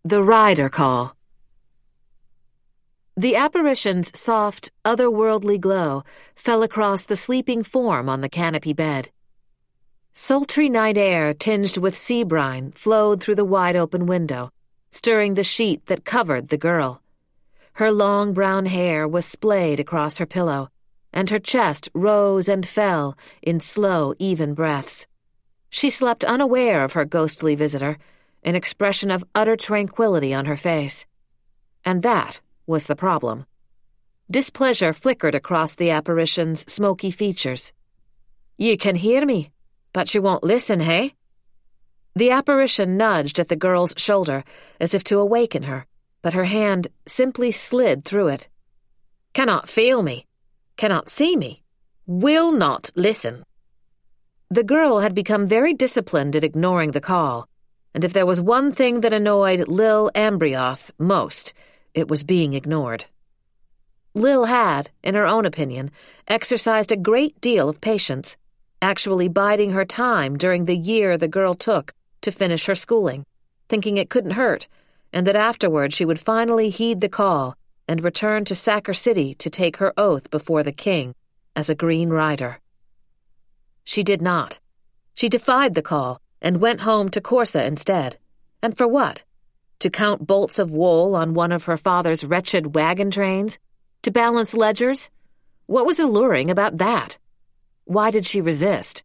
The Rider Call. The apparition's soft, otherworldly glow fell across the sleeping form on the canopy bed. Sultry night air tinged with sea brine flowed through the wide-open window, stirring the sheet that covered the girl. Her long brown hair was splayed across her pillow, and her chest rose and fell in slow, even breaths. She slept unaware of her ghostly visitor, an expression of utter tranquility on her face. And that was the problem. Displeasure flickered across the apparition's smoky features. "You can hear me, but you won't listen, hey?" The apparition nudged at the girl's shoulder as if to awaken her, but her hand simply slid through it. "Cannot feel me, cannot see me, will not listen." The girl had become very disciplined at ignoring the call, and if there was one thing that annoyed Lil Ambrioth most, it was being ignored. Lil had, in her own opinion, exercised a great deal of patience, actually biding her time during the year the girl took to finish her schooling, thinking it couldn't hurt, and that afterward she would finally heed the call and return to Sacker City to take her oath before the king as a Green Rider. She did not. She defied the call and went home to Corsa instead. And for what? To count bolts of wool on one of her father's wretched wagon trains? To balance ledgers? What was alluring about that? Why did she resist?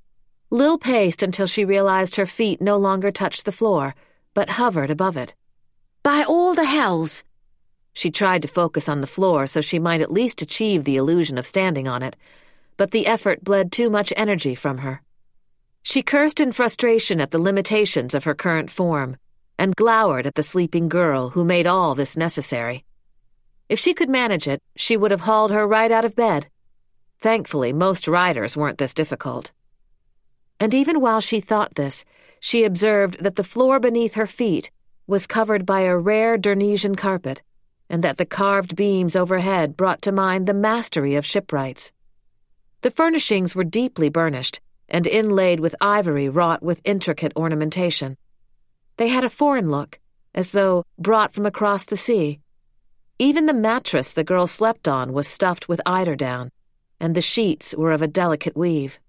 Lil paced until she realized her feet no longer touched the floor, but hovered above it. "By all the hells!" She tried to focus on the floor so she might at least achieve the illusion of standing on it, but the effort bled too much energy from her. She cursed in frustration at the limitations of her current form, and glowered at the sleeping girl who made all this necessary. If she could manage it, she would have hauled her right out of bed. Thankfully, most riders weren't this difficult. And even while she thought this, she observed that the floor beneath her feet was covered by a rare Durnesian carpet, and that the carved beams overhead brought to mind the mastery of shipwrights. The furnishings were deeply burnished and inlaid with ivory wrought with intricate ornamentation. They had a foreign look, as though brought from across the sea. Even the mattress the girl slept on was stuffed with eiderdown, and the sheets were of a delicate weave.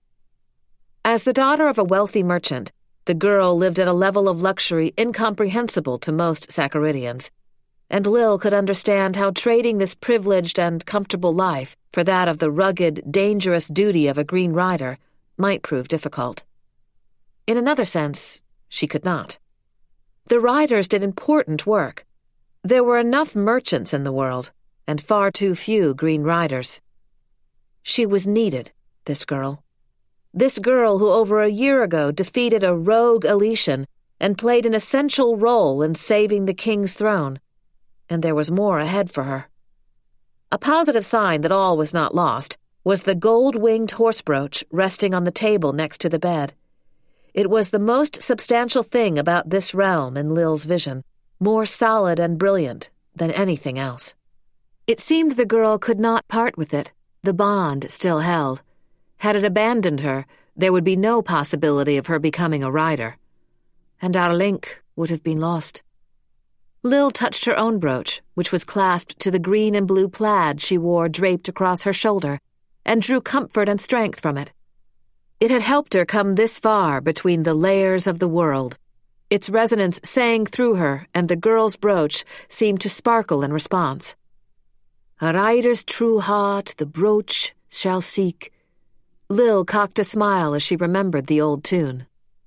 As the daughter of a wealthy merchant, the girl lived at a level of luxury incomprehensible to most Saccaridians, and Lil could understand how trading this privileged and comfortable life for that of the rugged, dangerous duty of a Green Rider might prove difficult. In another sense, she could not. The riders did important work. There were enough merchants in the world, and far too few Green Riders. She was needed, this girl. This girl who over a year ago defeated a rogue Elysian and played an essential role in saving the king's throne. And there was more ahead for her. A positive sign that all was not lost was the gold-winged horse brooch resting on the table next to the bed. It was the most substantial thing about this realm in Lil's vision, more solid and brilliant than anything else. It seemed the girl could not part with it. The bond still held. Had it abandoned her, there would be no possibility of her becoming a rider. And our link would have been lost. Lil touched her own brooch, which was clasped to the green and blue plaid she wore draped across her shoulder, and drew comfort and strength from it. It had helped her come this far between the layers of the world. Its resonance sang through her, and the girl's brooch seemed to sparkle in response. "A rider's true heart the brooch shall seek." Lil cocked a smile as she remembered the old tune.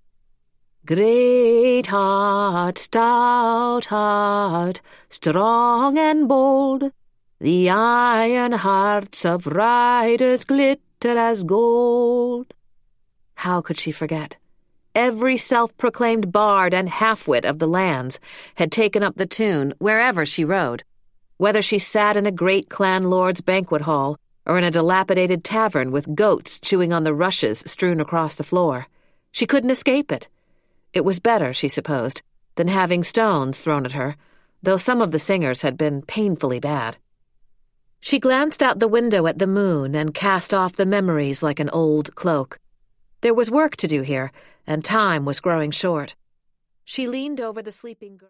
"Great heart, stout heart, strong and bold, the iron hearts of riders glitter as gold." How could she forget? Every self-proclaimed bard and half-wit of the lands had taken up the tune wherever she rode, whether she sat in a great clan lord's banquet hall or in a dilapidated tavern with goats chewing on the rushes strewn across the floor. She couldn't escape it. It was better, she supposed, than having stones thrown at her, though some of the singers had been painfully bad. She glanced out the window at the moon and cast off the memories like an old cloak. There was work to do here, and time was growing short. She leaned over the sleeping girl.